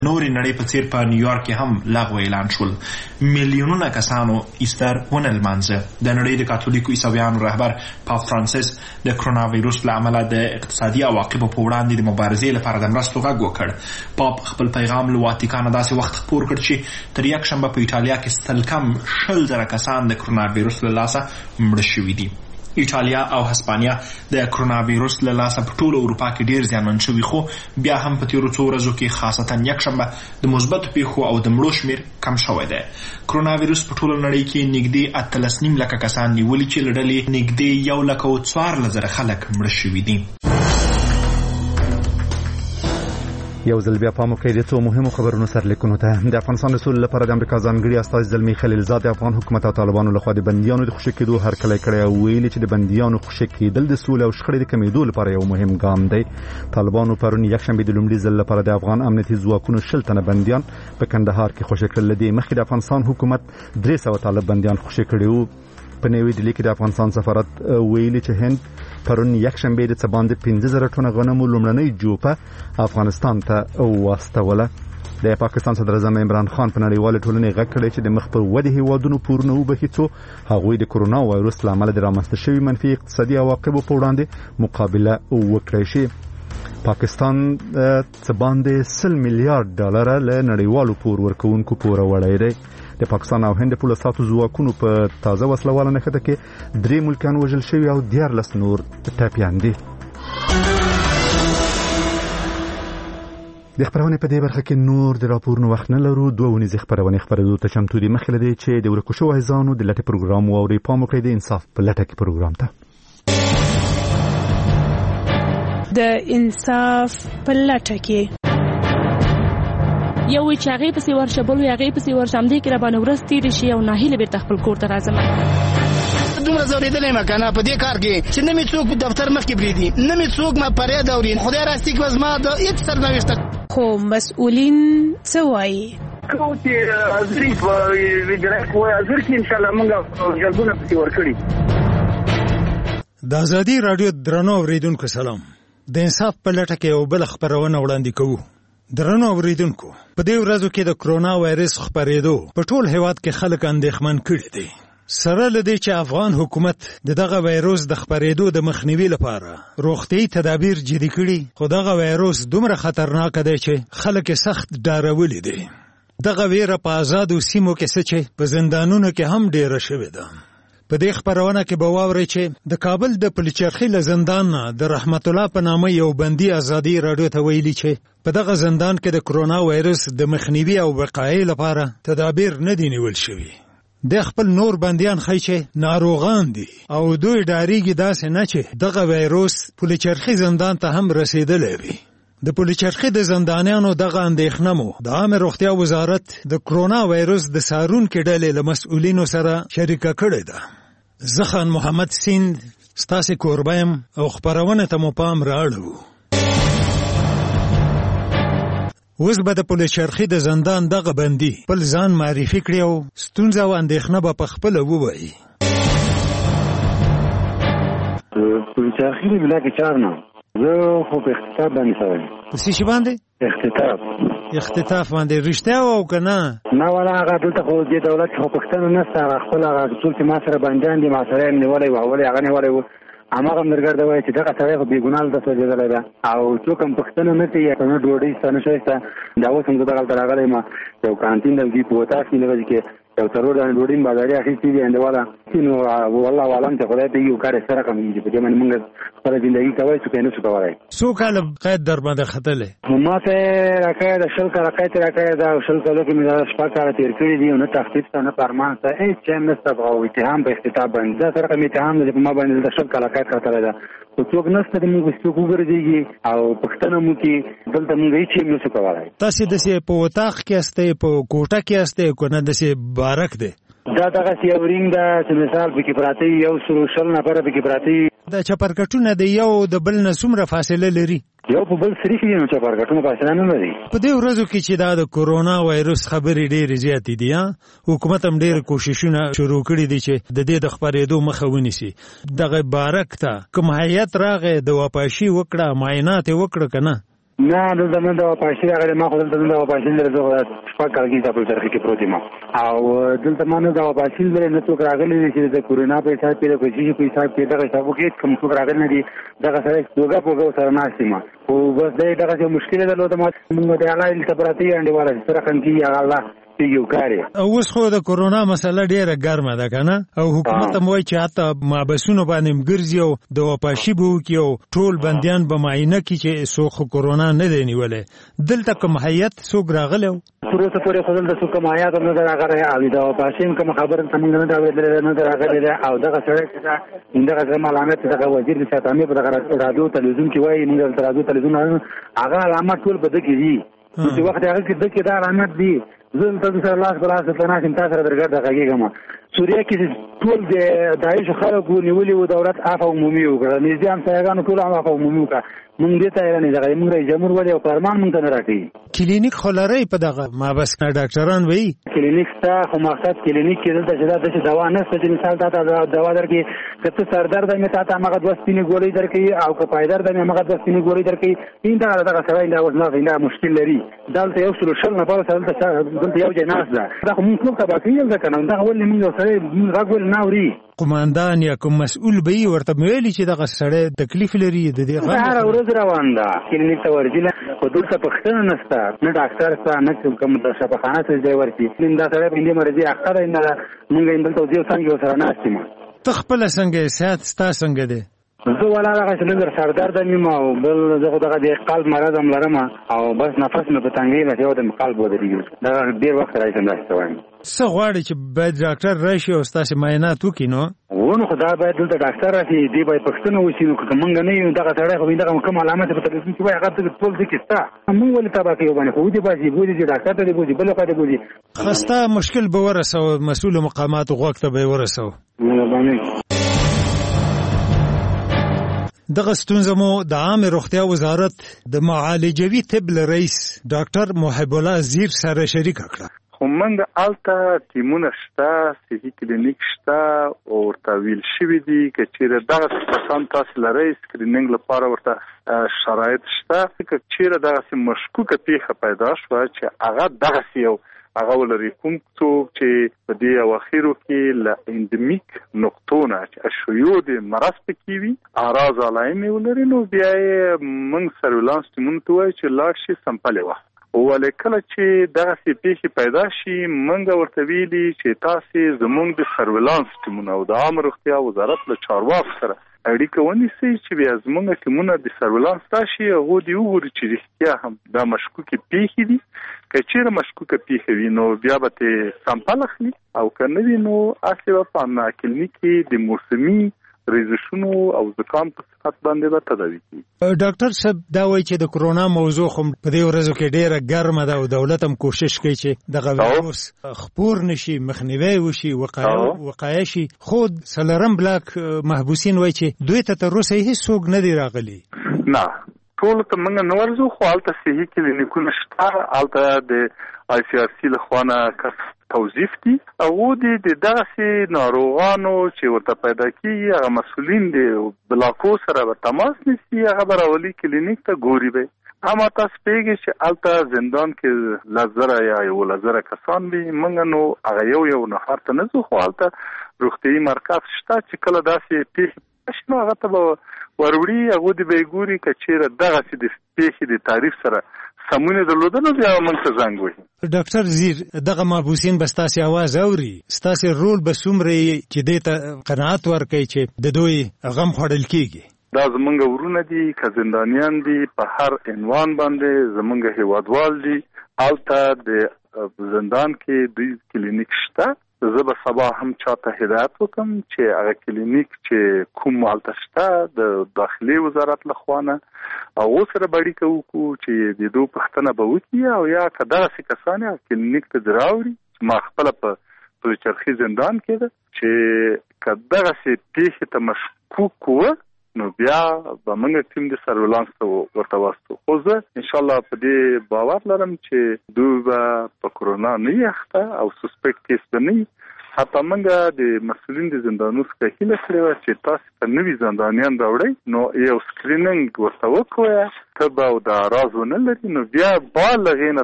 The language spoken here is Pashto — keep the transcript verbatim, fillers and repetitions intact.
نورې نړۍ په څیر په نیویارک کې هم لغوه اعلان شول. میلیونونه کسانو ایستر ونه لمانځه. د نړۍ د کاتولیکو عیسویانو رهبر پاپ فرانسیس د کرونا وایروس له امله د اقتصادي عواقبو په وړاندې د مبارزې لپاره د مرستو غږ وکړ. پاپ خپل پیغام له واتیکان داسې وخت خپور کړ چې تر یک شنبه په ایټالیا کې ستل کم شل زره کسان د کرونا وایروس له لاسه مړه شوي دي. ایټالیا او هسپانیا د کرونا وایروس له لاسه په ټول اروپا کې ډیر زیانمن شوي، خو بیا هم په تیرو څو ورځو کې خاصتا یکشنبه د مثبتو پیښو او د مړو شمیر کم شوی دی. کرونا وایروس په ټوله نړۍ کې نږدې اتلس نیم لکه کسان نیولي چې له ډلې نږدې یو لک او څوارلس زره خلک مړه شوي دي. یو ځل بیا پام وکړئ د څو مهمو خبرونو سرلیکونو ته. د افغانستان د سولې لپاره د امریکا ځانګړي استازي زلمي خلیلزاد د افغان حکومت او طالبانو لخوا د بندیانو د خوشي کېدو هرکلی کړی او ویلي چې د بندیانو خوشي کېدل د سولې او شخړې د کمیدو لپاره یو مهم ګام دی. طالبانو پرون یکشنبه د لومړي ځل لپاره د افغان امنیتي ځواکونو شل تنه بندیان په کندهار کې خوشي کړل. د مخکې د افغانستان حکومت درې سوه طالب بندیان خوشي کړي وو. په نوې ډیلي کې د افغانستان سفارت ویلي چې هند پرون یکشنبه د څه باندې پنځه زره ټنه غنمو لومړنۍ جوپه افغانستان ته واستوله. د پاکستان صدر اعظم عمران خان په نړیواله ټولنې غږ کړی چې د مخ پر ودې هیوادونو پورونه وبهي څو هغوی د کرونا وایروس له امله د رامنځته شوي منفي اقتصادي عواقبو په وړاندې مقابله وکړی شي. پاکستان څه باندې سل میلیارډ ډالر له نړیوالو پور ورکوونکو پوره وړی دی. د پاکستان او هند پولیسو ساتو ځواکونو په تازه وسلواله نښته کې درې ملکیان وژل شوي او دیارلس نور ټپیان دي. د خبرونه په دې برخه کې نور د راپورونو وخت نه لرو. دوه ونیزې خبرونه خبرېدو ته چمتو دي. مخکې له دې چې د ورکو شوو عزیزانو د لټې پروګرام واورئ، پام وکړئ د انصاف په لټه کې پروګرام ته. د انصاف په لټه کې یو چې هغه پسې ورشه بل هغه پسې ورشه هم دې کې را باندې ورځ تیر شي او ناهیله بیرته خپل کور ته راځم. دومره زورېدلې ما کنه په دې کار کې چې نه می څوک دفتر مخکې بریدي، نه می څوک ما پرې دورین. خدای راستي کې زما د هیڅ سرنوشت خو مسؤلین څه وایي؟ کو چې ازري په ویډرک وای ازر کې ان شاء الله موږ جلبونه پسې ورکړي. د ازادي رادیو درنو اوریدونکو سلام. د انصاف په لټه کې یو بل خبرونه وړاندې کوو. درنو اوریدونکو، په دې ورځو کې د کرونا وایرس خپرېدو په ټول هیواد کې خلک اندېښمن کړي دي. سره له دې چې افغان حکومت د دغه وایروس د خپرېدو د مخنیوي لپاره روغتیايي تدابیر جدي کړي، خو دغه وایروس دومره خطرناک دی چې خلک سخت ډارولي دي. دغه ویره په آزادو سیمو کې څه چې په زندانونو کې هم ډیره شوې ده. په دې خبرونه کې به واورئ چې د کابل د پلچرخي له زندان نه د رحمت الله په نامه یو بندي ازادي رادیو ته ویلي چې په دغه زندان کې د کرونا وایرس د مخنیوي او وقایې لپاره تدابیر نه دي نیول شوي. د خپل نور بندیان ښیي چې ناروغان دي او دوی ډاریږي داسې نه چې دغه وایروس پلچرخي زندان ته هم رسیدلی وي. د پلچرخي د زندانیانو دغه اندېښنه مو د عامه روغتیا وزارت د کرونا وایروس د څارونکي ډلې له مسؤلینو سره شریکه کړې ده. زه خان محمد سیند ستاسې کوربه یم او خپرونه ته مو پام رااړو. اوس به د پلچرخي د زندان دغه بندي خپل ځان معرفي کړي او ستونزه او اندېښنه به پخپله ووایي. پلچرخي د بلاک چار نه زه خو په اختطاف باندې شوی. په څه شي باندې؟ اختطاف. اختطاف باندې رښتیا او که نه؟ نه ولا هغه دلته خو دې دولت کې خو پښتنه نشته. هغه خپل هغه ټول چې ما سره بندیان دي ما سره یې نیولی و اول یې هغه نیولی و. هماغه ملګر ته وایي چې دغه سړی خو بېګناه دلته سوځېدلی ده او څوک هم پښتنه نه کوي که نه ډوډۍ شته نه شی شته. دا اوس هم زه دغلته راغلی یم یو کانتین د دوی په وطاق کې لږ کې یو څلور دانې ډوډۍ مې بازاري اخیستې دي انډیواله. نو والله عالم چې خدای ته یو کار یې څه رقم کېږي په دې باندې مونږ خپله زندګي کوی څوک یې نه شو کولی. څو کاله قید در باندې ختلی؟ ما ته یې راکړی ده شل کاله قید یې راکړی ده او شل کالو کې مې دا شپږ کاله تېر کړي دي او نه تخفیف شته نه فرمان شته هېڅ شی هم نشته او اتهام په اختطاف باندې دا څه رقم اتهام دی چې په ما باندې دلته شل کاله قید کتلی ده. خو څوک نشته چې موږ څوک وګرځېږي او پوښتنه مو کړي دلته موږ هېڅ شی هم نشو کولی. تاسې داسې په وطاق کې یاستئ په کوټه کې یاستئ که نه داسې بارک دی؟ دا دغسې یو رینګ ده چې مثال پکې پراته وي یو سلو شل نفره پکې پراته وي. دا چپرکټونه د یو د بل نه څومره فاصله لري؟ یو په بل سري کې دي نو چپرکټونه فاصله نه لري. په دې ورځو کې چې دا د کرونا وایروس خبرې ډېرې زیاتې دي حکومت هم ډېر کوششونه شروع کړي دي چې د دې د خپرېدو مخه ونیسي. دغه بارک ته کوم هیات راغی د واپاشي وکړه معاینات یې وکړه که نه؟ نه دلته نه د واپاشي راغلی ما خو دلته نه د واپاشي لري زه شپږ کال کېږي په ترخي کې پروت یم او دلته ما نه د واپاشي لري نه څوک راغلی دی چې د کورونا په حساب کې د کوشش په حساب کې دغه حسابو کې کوم څوک راغلی نه دي دغه سره توګه په سره ناست یم خو بس دا دغه مشکله درلوده ما موږ د اعلی التبراتي انډیواله سره کنتي یا الله یو کاری اوس خو د کورونا مسله ډیره ګرمه ده کنه او حکومت هم وایي چې حتی مابسونو باندې ګرځي او د واپاشي به وکړي او ټول بندیان به معاینه کړي چې څوک کورونا نه دی نیولی دلته کوم هیئت څوک راغلی و تر اوسه پورې خو دلته څوک کوم هیئت هم نه دی راغلی او د واپاشي هم کومه خبره زموږ نه ده اورېدلې نه ده راغلې ده او دغه سړی چې ده دغه زما علامت دغه وزیر د شاتامې په دغه رادیو تلویزیون کې وایي موږ دلته رادیو تلویزیون هغه علامات ټول په ده کې دي چې وخت هغه کې ده کې دا علامت دي زه دلته سره لاس په لاس ته ناست یم تا سره درګرده غږېږم سوریه کې ټول د داعشو خلکو نیولي وو دولت عفو عمومي وکړه نږدې همسایګانو ټول هم عفو عمومي وکړه مونږ دې ته حیران یو دغه مونږ رئیس جمهور ولې او فرمان مونږ ته نه راکوي کلینیک خو لرئ په دغه مابس کې ډاکټران وایي کلینیک شته خو مقصد کلینیک کې دلته چې دا داسې دوا نشته چې مثال تا ته دوا درکړي که ته سردرد مې تا ته هماغه دوه سپینې ګولۍ درکوي او که پایدرد مې هماغه دوه سپینې ګولۍ درکوي این دغه دغه سړی دا اوس نه دا مشکل لري دلته یو سلو شل نفرو سره دلته یو ځای ناست ده دا خو مونږ څوک تباه کوي دلته که نه دغه ولې مونږ یو سړی غږ ولې نه اوري قماندان یا کوم مسؤل به یې ورته ویلي چې دغه سړی تکلیف لري د دې غږ هره ورځ روان ده کلینیک ته ورځي خو دلته پښتنه نشته نه ډاکټر شته نه کوم د شفاخانه ته ځای ورځي دا سړی په دې مرضي اخته دی نه مونږ یې دلته یو څنګه سره ناست یم ته خپله څنګه یې صحت ستا څنګه دی زه ولا دغه چې لږ سردرد یم او بل زه خو دغه د قلب مرض هم لرم او بس نفس مې په تنګۍ لټې او د قلب ودرېږي دغه ډېر وخت راځم داسې وایم څه غواړې چې باید ډاکټر راشي او ستاسې معاینات وکړي نو ونه خو دا باید دلته ډاکټر راشي دې باید پښتنه وشي نو که موږ نه یو دغه سړی خو دغه کوم علامات په تلویزیون کې وایي هغه ټول ځکه شته موږ ولې تباه کوي باندې خو دې باسي بولي چې ډاکټر ته دې بولي بل خوا دې بولي خسته مشکل به ورسوه مسؤل مقاماتو غوږ ته به یې ورسوه مهرباني دغه ستونزه مو د عامه روغتیا وزارت د معالجوي طب رئیس ډاکټر محب الله زیر سره شریک کړه خو موږ الته ټیمونه شته صحي کلینیک شته او ورته ویل شوي دي که چیرې دغه کسان تاسو لرئ سکرینینګ لپاره ورته شرایط شته که چیرې دغسې مشکوکه پیښه پیدا شوه چې هغه دغسې یو هغه ولري کوم څوک چې په دې اواخرو کې له اندمیک نقطو نه چې شیوع د مرض پکې وي اعراض علایمې ولري نو بیا یې موږ سرویلانس ټیمونو ته وایو چې لاړ شي سمپل یې واخلي ولې کله چې دغسې پیښې پیدا شي موږ ورته ویلي چې تاسې زموږ د سرویلانس ټیمونه او د عامه روغتیا وزارت له چارواکو سره اړیکه ونیسئ چې بیا زموږ ټیمونه د سرویلانس راشي هغو دې وګوري چې رښتیا هم دا مشکوکې پیښې دي که چیرې مشکوکه پیښه وي نو بیا به ترې سمپل اخلي او که نه وي نو هسې به په همدغه کلینیک کې د موسمي ریزشونو او زکام په صفت باندې به تداوي کیږي. ډاکټر صاحب دا وایي چې د کرونا موضوع خو په دې ورځو کې ډیره ګرمه ده او دولت هم کوشش کوي چې دغه ویروس خپور نشي مخنیوی وشي وقایه وقایه شي خو سلرم بلاک محبوسین وایي چې دوی ته تر اوسه هیڅوک نه دی راغلی نه ټول ته موږ نه ورځو خو هلته صحي کلینیکونه شته هلته د آی سی آر سی لخوا نه توظیف دي هغو دې د دغسې ناروغانو چې ورته پیدا کېږي هغه مسؤلین د بلاکو سره به تماس نیسي هغه به راولي کلینیک ته ګوري به اما تاسو پوهېږئ چې هلته زندان کې لس زره یا یولس زره کسان وي موږ نو هغه یو یو نفر ته نه ځو خو هلته روغتیایي مرکز شته چې کله داسې پیښې شي نو هغه ته به وروړي هغو دې به یې ګوري که چېرې دغسې د پیښې د تعریف سره سمونه درلودنه بیا موږ ته زنګ وهي. ډاکټر زیر دغه محبوسین به ستاسې اواز اوري ستاسې رول به څومره چې دې ته قناعت ورکوي چې د دوی غم خوړل کېږي دا زمونږ ورونه دي که زندانیان دي په هر عنوان باندې زمونږ هیوادوال دي هلته د زندان کې دوی کلینیک شته زه به سبا هم چاته هدایت وکم چې هغه کلینیک چې کوم هلته شته د داخلي وزارت لخوا نه هغو سره به اړیکه وکړو چې د دوی پوښتنه به وکړي او یا که دغسې کسان هغه کلینیک ته دې راوړي ما خپله په پلچرخي زندان کې ده چې که دغسې پیښې ته مشکوک وه نو بیا به موږ ټیم د سرویلانس ته ورته واستو خو زه انشاءالله په دې باور لرم چې دوی به په کرونا نه وي اخته او سسپیکټ کیس به نه وي حتی موږ د مسؤلین د زندانونو څخه هیله کړې وه چې تاسو په نوي زندانیان راوړئ نو یو سکرینینګ ورته وکړئ ته به او د راز ونه لري نو بیا بالغ یې نه